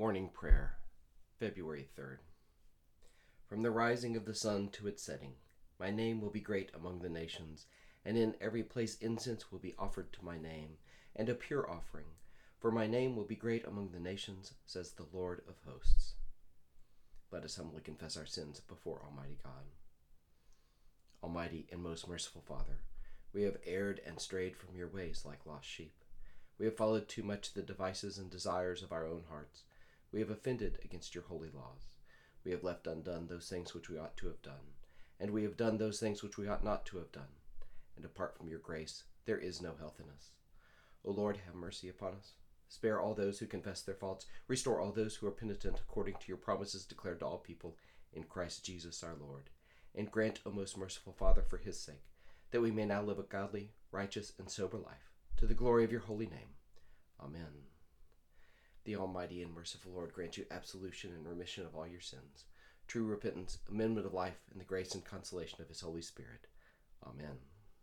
Morning Prayer, February 3rd. From the rising of the sun to its setting, my name will be great among the nations, and in every place incense will be offered to my name, and a pure offering. For my name will be great among the nations, says the Lord of hosts. Let us humbly confess our sins before Almighty God. Almighty and most merciful Father, we have erred and strayed from your ways like lost sheep. We have followed too much the devices and desires of our own hearts. We have offended against your holy laws. We have left undone those things which we ought to have done, and we have done those things which we ought not to have done. And apart from your grace, there is no health in us. O Lord, have mercy upon us. Spare all those who confess their faults. Restore all those who are penitent according to your promises declared to all people in Christ Jesus our Lord. And grant, O most merciful Father, for his sake, that we may now live a godly, righteous, and sober life, to the glory of your holy name. Amen. The Almighty and merciful Lord grant you absolution and remission of all your sins, true repentance, amendment of life, and the grace and consolation of his Holy Spirit. Amen.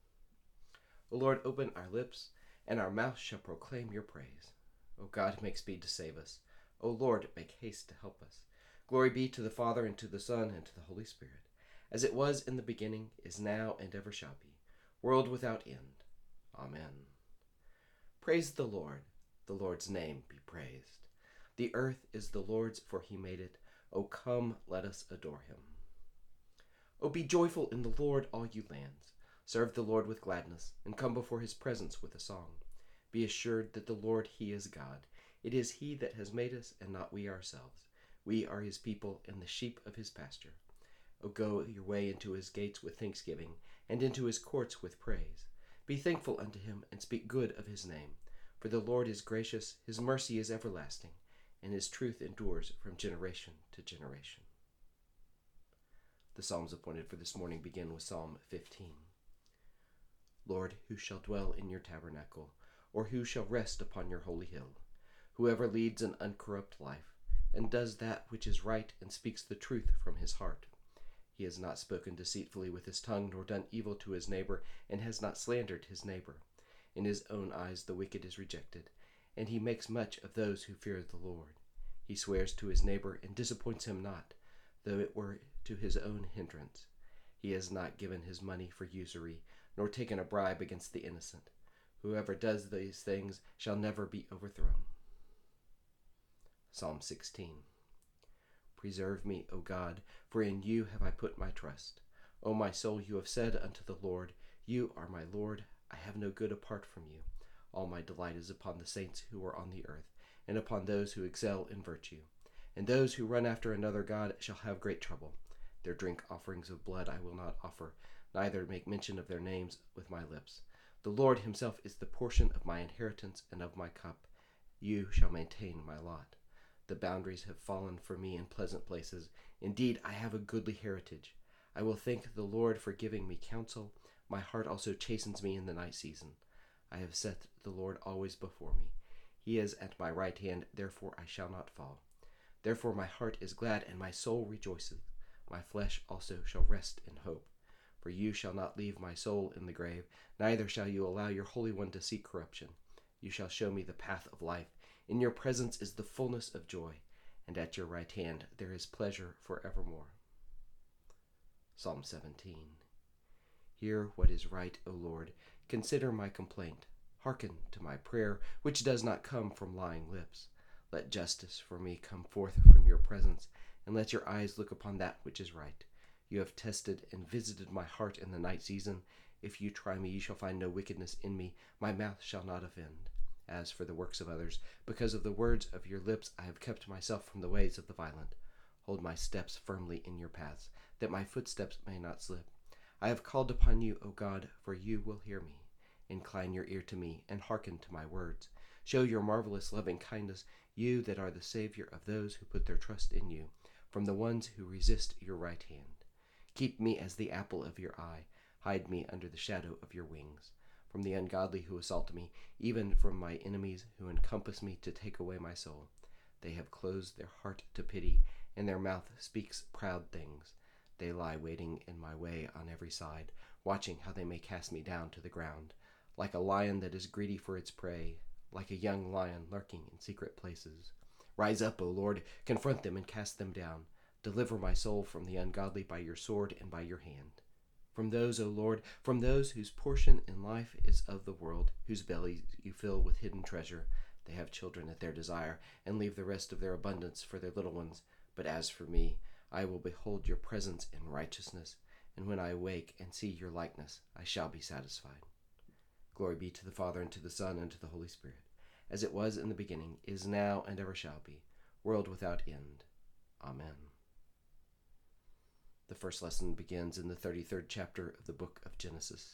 O Lord, open our lips, and our mouth shall proclaim your praise. O God, make speed to save us. O Lord, make haste to help us. Glory be to the Father, and to the Son, and to the Holy Spirit, as it was in the beginning, is now, and ever shall be, world without end. Amen. Praise the Lord. The Lord's name be praised. The earth is the Lord's, for he made it. O come, let us adore him. O be joyful in the Lord, all you lands. Serve the Lord with gladness, and come before his presence with a song. Be assured that the Lord, he is God. It is he that has made us, and not we ourselves. We are his people, and the sheep of his pasture. O go your way into his gates with thanksgiving, and into his courts with praise. Be thankful unto him, and speak good of his name. For the Lord is gracious, his mercy is everlasting, and his truth endures from generation to generation. The Psalms appointed for this morning begin with Psalm 15. Lord, who shall dwell in your tabernacle, or who shall rest upon your holy hill? Whoever leads an uncorrupt life, and does that which is right, and speaks the truth from his heart. He has not spoken deceitfully with his tongue, nor done evil to his neighbor, and has not slandered his neighbor. In his own eyes the wicked is rejected, and he makes much of those who fear the Lord. He swears to his neighbor and disappoints him not, though it were to his own hindrance. He has not given his money for usury, nor taken a bribe against the innocent. Whoever does these things shall never be overthrown. Psalm 16. Preserve me, O God, for in you have I put my trust. O my soul, you have said unto the Lord, you are my Lord. I have no good apart from you. All my delight is upon the saints who are on the earth, and upon those who excel in virtue. And those who run after another god shall have great trouble. Their drink offerings of blood I will not offer, neither make mention of their names with my lips. The Lord himself is the portion of my inheritance and of my cup. You shall maintain my lot. The boundaries have fallen for me in pleasant places. Indeed, I have a goodly heritage. I will thank the Lord for giving me counsel. My heart also chastens me in the night season. I have set the Lord always before me. He is at my right hand, therefore I shall not fall. Therefore my heart is glad, and my soul rejoices. My flesh also shall rest in hope. For you shall not leave my soul in the grave, neither shall you allow your Holy One to see corruption. You shall show me the path of life. In your presence is the fullness of joy, and at your right hand there is pleasure forevermore. Psalm 17. Hear what is right, O Lord. Consider my complaint. Hearken to my prayer, which does not come from lying lips. Let justice for me come forth from your presence, and let your eyes look upon that which is right. You have tested and visited my heart in the night season. If you try me, you shall find no wickedness in me. My mouth shall not offend. As for the works of others, because of the words of your lips I have kept myself from the ways of the violent. Hold my steps firmly in your paths, that my footsteps may not slip. I have called upon you, O God, for you will hear me. Incline your ear to me, and hearken to my words. Show your marvelous loving kindness, you that are the Savior of those who put their trust in you, from the ones who resist your right hand. Keep me as the apple of your eye. Hide me under the shadow of your wings. From the ungodly who assault me, even from my enemies who encompass me to take away my soul. They have closed their heart to pity, and their mouth speaks proud things. They lie waiting in my way on every side, watching how they may cast me down to the ground. Like a lion that is greedy for its prey, like a young lion lurking in secret places. Rise up, O Lord, confront them and cast them down. Deliver my soul from the ungodly by your sword and by your hand. From those, O Lord, from those whose portion in life is of the world, whose bellies you fill with hidden treasure. They have children at their desire, and leave the rest of their abundance for their little ones. But as for me, I will behold your presence in righteousness, and when I awake and see your likeness, I shall be satisfied. Glory be to the Father, and to the Son, and to the Holy Spirit, as it was in the beginning, is now, and ever shall be, world without end. Amen. The first lesson begins in the 33rd chapter of the book of Genesis.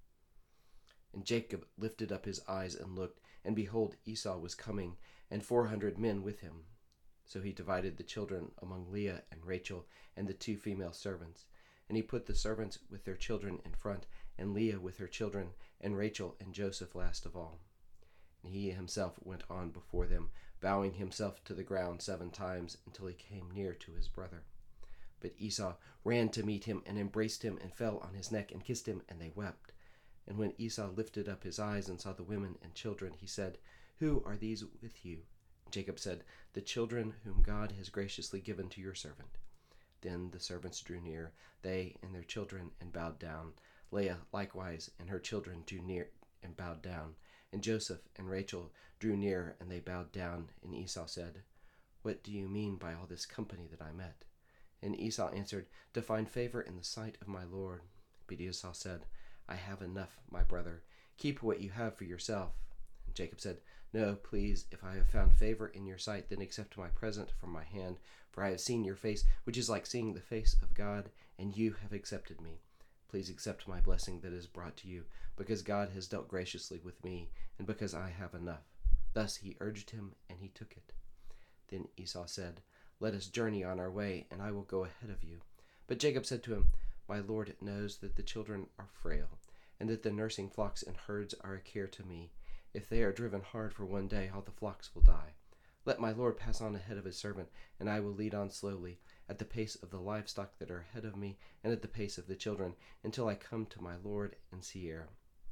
And Jacob lifted up his eyes and looked, and behold, Esau was coming, and 400 men with him. So he divided the children among Leah and Rachel and the 2 female servants. And he put the servants with their children in front, and Leah with her children, and Rachel and Joseph last of all. And he himself went on before them, bowing himself to the ground 7 times until he came near to his brother. But Esau ran to meet him and embraced him and fell on his neck and kissed him, and they wept. And when Esau lifted up his eyes and saw the women and children, he said, Who are these with you? Jacob said, The children whom God has graciously given to your servant. Then the servants drew near, they and their children, and bowed down. Leah likewise and her children drew near and bowed down. And Joseph and Rachel drew near, and they bowed down. And Esau said, What do you mean by all this company that I met? And Esau answered, To find favor in the sight of my Lord. But Esau said, I have enough, my brother. Keep what you have for yourself. And Jacob said, No, please, if I have found favor in your sight, then accept my present from my hand. For I have seen your face, which is like seeing the face of God, and you have accepted me. Please accept my blessing that is brought to you, because God has dealt graciously with me, and because I have enough. Thus he urged him, and he took it. Then Esau said, Let us journey on our way, and I will go ahead of you. But Jacob said to him, My Lord knows that the children are frail, and that the nursing flocks and herds are a care to me. If they are driven hard for one day, all the flocks will die. Let my Lord pass on ahead of his servant, and I will lead on slowly, at the pace of the livestock that are ahead of me, and at the pace of the children, until I come to my Lord and Seir.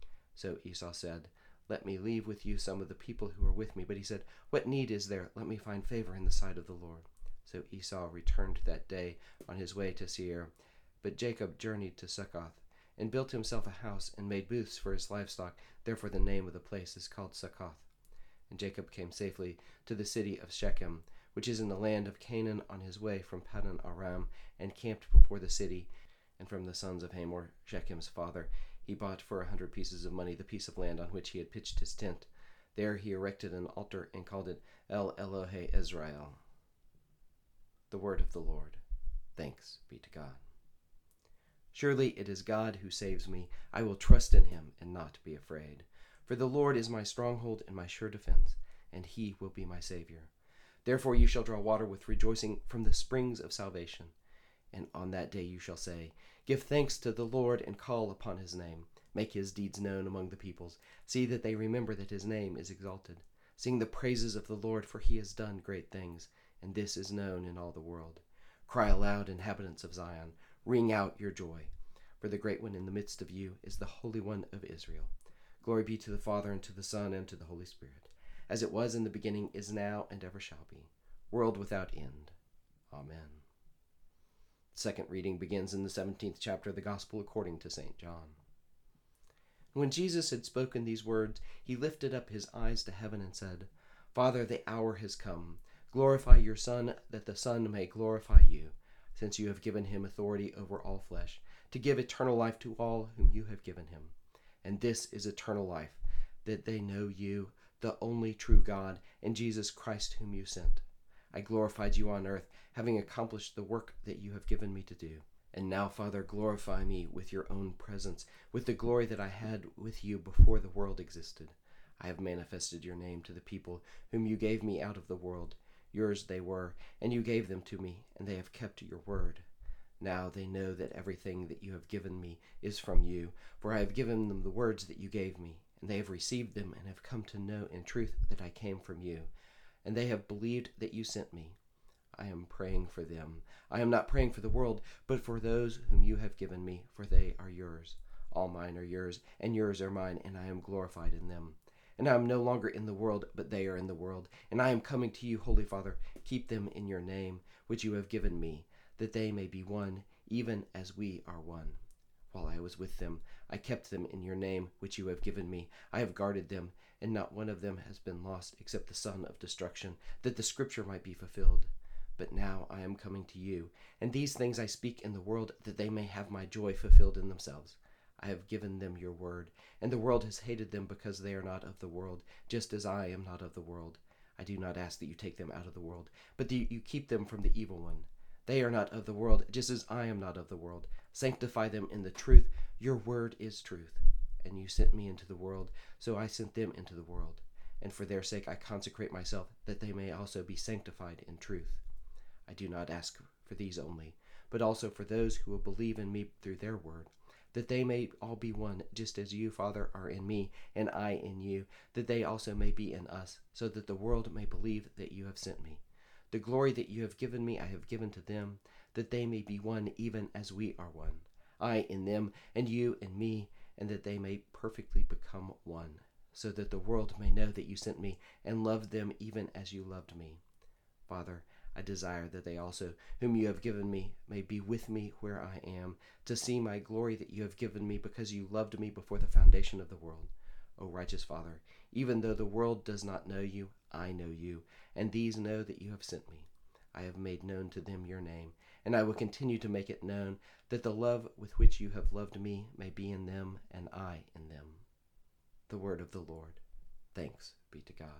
So Esau said, Let me leave with you some of the people who are with me. But he said, What need is there? Let me find favor in the sight of the Lord. So Esau returned that day on his way to Seir. But Jacob journeyed to Succoth, and built himself a house, and made booths for his livestock. Therefore the name of the place is called Succoth. And Jacob came safely to the city of Shechem, which is in the land of Canaan, on his way from Paddan Aram, and camped before the city. And from the sons of Hamor, Shechem's father, he bought for 100 pieces of money the piece of land on which he had pitched his tent. There he erected an altar and called it El Elohe Israel. The word of the Lord. Thanks be to God. Surely it is God who saves me. I will trust in him and not be afraid. For the Lord is my stronghold and my sure defense, and he will be my Savior. Therefore you shall draw water with rejoicing from the springs of salvation. And on that day you shall say, Give thanks to the Lord and call upon his name. Make his deeds known among the peoples. See that they remember that his name is exalted. Sing the praises of the Lord, for he has done great things, and this is known in all the world. Cry aloud, inhabitants of Zion. Ring out your joy. For the great one in the midst of you is the Holy One of Israel. Glory be to the Father, and to the Son, and to the Holy Spirit, as it was in the beginning, is now, and ever shall be, world without end. Amen. The second reading begins in the 17th chapter of the Gospel according to St. John. When Jesus had spoken these words, he lifted up his eyes to heaven and said, Father, the hour has come. Glorify your Son, that the Son may glorify you, since you have given him authority over all flesh, to give eternal life to all whom you have given him. And this is eternal life, that they know you, the only true God, and Jesus Christ whom you sent. I glorified you on earth, having accomplished the work that you have given me to do. And now, Father, glorify me with your own presence, with the glory that I had with you before the world existed. I have manifested your name to the people whom you gave me out of the world. Yours they were, and you gave them to me, and they have kept your word. Now they know that everything that you have given me is from you, for I have given them the words that you gave me, and they have received them and have come to know in truth that I came from you, and they have believed that you sent me. I am praying for them. I am not praying for the world, but for those whom you have given me, for they are yours. All mine are yours, and yours are mine, and I am glorified in them. and I am no longer in the world, but they are in the world. And I am coming to you, Holy Father. Keep them in your name, which you have given me, that they may be one, even as we are one. While I was with them, I kept them in your name, which you have given me. I have guarded them, and not one of them has been lost except the son of destruction, that the scripture might be fulfilled. But now I am coming to you, and these things I speak in the world, that they may have my joy fulfilled in themselves. I have given them your word, and the world has hated them because they are not of the world, just as I am not of the world. I do not ask that you take them out of the world, but that you keep them from the evil one. They are not of the world, just as I am not of the world. Sanctify them in the truth. Your word is truth. And you sent me into the world, so I sent them into the world. And for their sake I consecrate myself, that they may also be sanctified in truth. I do not ask for these only, but also for those who will believe in me through their word, that they may all be one, just as you, Father, are in me, and I in you, that they also may be in us, so that the world may believe that you have sent me. The glory that you have given me I have given to them, that they may be one even as we are one. I in them, and you in me, and that they may perfectly become one, so that the world may know that you sent me, and loved them even as you loved me. Father, I desire that they also, whom you have given me, may be with me where I am, to see my glory that you have given me, because you loved me before the foundation of the world. O righteous Father, even though the world does not know you, I know you, and these know that you have sent me. I have made known to them your name, and I will continue to make it known, that the love with which you have loved me may be in them, and I in them. The word of the Lord. Thanks be to God.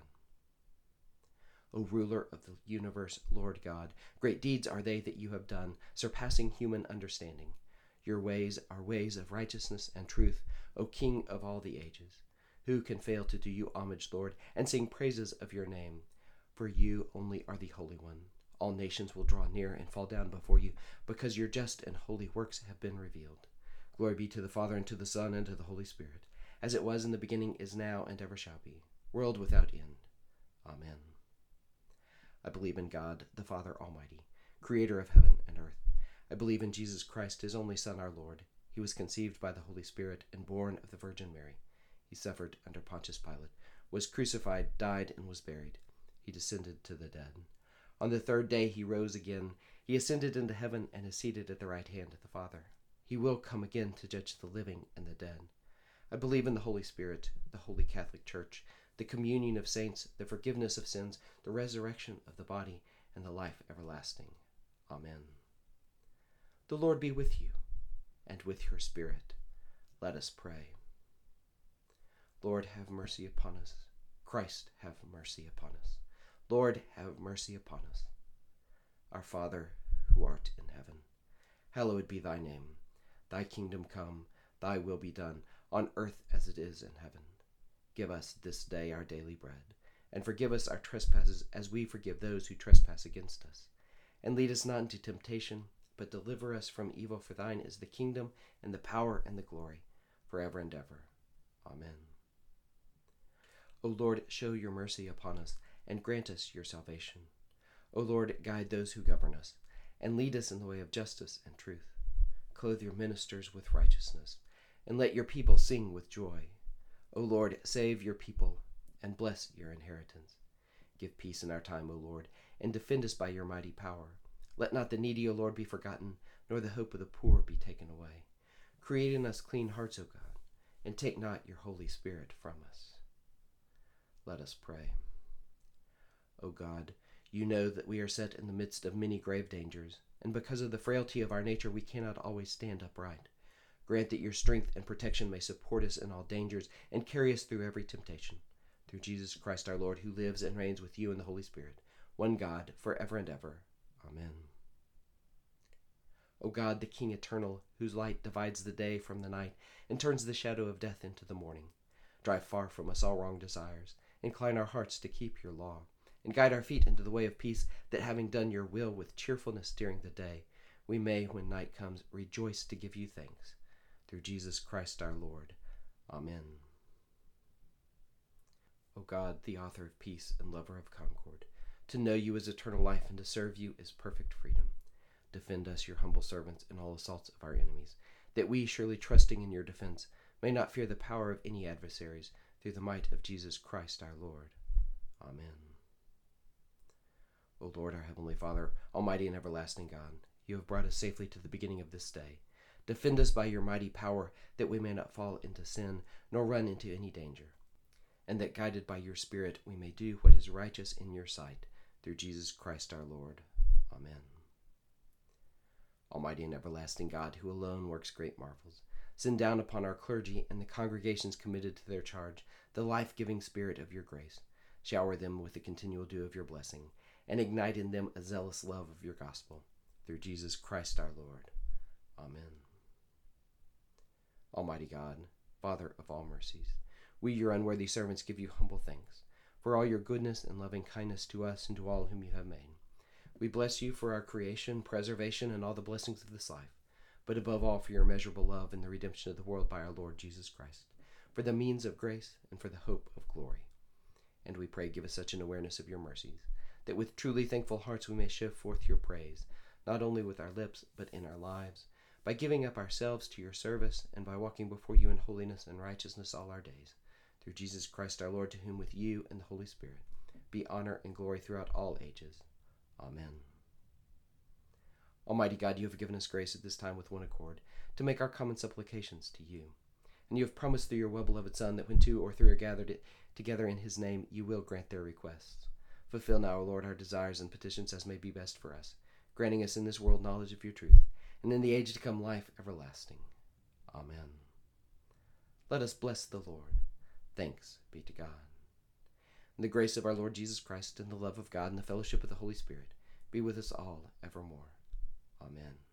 O ruler of the universe, Lord God, great deeds are they that you have done, surpassing human understanding. Your ways are ways of righteousness and truth, O King of all the ages. Who can fail to do you homage, Lord, and sing praises of your name? For you only are the Holy One. All nations will draw near and fall down before you, because your just and holy works have been revealed. Glory be to the Father, and to the Son, and to the Holy Spirit, as it was in the beginning, is now, and ever shall be, world without end. Amen. I believe in God, the Father Almighty, creator of heaven and earth. I believe in Jesus Christ, his only Son, our Lord. He was conceived by the Holy Spirit and born of the Virgin Mary. He suffered under Pontius Pilate, was crucified, died, and was buried. He descended to the dead. On the third day he rose again. He ascended into heaven and is seated at the right hand of the Father. He will come again to judge the living and the dead. I believe in the Holy Spirit, the Holy Catholic Church, the communion of saints, the forgiveness of sins, the resurrection of the body, and the life everlasting. Amen. The Lord be with you, and with your spirit. Let us pray. Lord, have mercy upon us. Christ, have mercy upon us. Lord, have mercy upon us. Our Father, who art in heaven, hallowed be thy name. Thy kingdom come, thy will be done, on earth as it is in heaven. Give us this day our daily bread, and forgive us our trespasses as we forgive those who trespass against us. And lead us not into temptation, but deliver us from evil, for thine is the kingdom, and the power, and the glory, forever and ever. Amen. O Lord, show your mercy upon us, and grant us your salvation. O Lord, guide those who govern us, and lead us in the way of justice and truth. Clothe your ministers with righteousness, and let your people sing with joy. O Lord, save your people, and bless your inheritance. Give peace in our time, O Lord, and defend us by your mighty power. Let not the needy, O Lord, be forgotten, nor the hope of the poor be taken away. Create in us clean hearts, O God, and take not your Holy Spirit from us. Let us pray. O God, you know that we are set in the midst of many grave dangers, and because of the frailty of our nature we cannot always stand upright. Grant that your strength and protection may support us in all dangers and carry us through every temptation. Through Jesus Christ our Lord, who lives and reigns with you in the Holy Spirit, one God, forever and ever. Amen. O God, the King eternal, whose light divides the day from the night and turns the shadow of death into the morning, drive far from us all wrong desires, incline our hearts to keep your law, and guide our feet into the way of peace, that having done your will with cheerfulness during the day, we may, when night comes, rejoice to give you thanks. Through Jesus Christ our Lord. Amen. O God, the author of peace and lover of concord, to know you is eternal life, and to serve you is perfect freedom. Defend us, your humble servants, in all assaults of our enemies, that we, surely trusting in your defense, may not fear the power of any adversaries, through the might of Jesus Christ our Lord. Amen. O Lord, our heavenly Father, almighty and everlasting God, you have brought us safely to the beginning of this day. Defend us by your mighty power, that we may not fall into sin, nor run into any danger, and that guided by your Spirit we may do what is righteous in your sight, through Jesus Christ our Lord. Amen. Almighty and everlasting God, who alone works great marvels, send down upon our clergy and the congregations committed to their charge the life-giving Spirit of your grace. Shower them with the continual dew of your blessing, and ignite in them a zealous love of your gospel, through Jesus Christ our Lord. Amen. Almighty God, Father of all mercies, we, your unworthy servants, give you humble thanks for all your goodness and loving kindness to us and to all whom you have made. We bless you for our creation, preservation, and all the blessings of this life, but above all for your immeasurable love and the redemption of the world by our Lord Jesus Christ, for the means of grace and for the hope of glory. And we pray, give us such an awareness of your mercies, that with truly thankful hearts we may show forth your praise, not only with our lips, but in our lives, by giving up ourselves to your service, and by walking before you in holiness and righteousness all our days. Through Jesus Christ our Lord, to whom with you and the Holy Spirit be honor and glory throughout all ages. Amen. Almighty God, you have given us grace at this time with one accord, to make our common supplications to you. And you have promised through your well-beloved Son that when 2 or 3 are gathered together in his name, you will grant their requests. Fulfill now, O Lord, our desires and petitions as may be best for us, granting us in this world knowledge of your truth, and in the age to come life everlasting. Amen. Let us bless the Lord. Thanks be to God. And the grace of our Lord Jesus Christ, and the love of God, and the fellowship of the Holy Spirit be with us all evermore. Amen.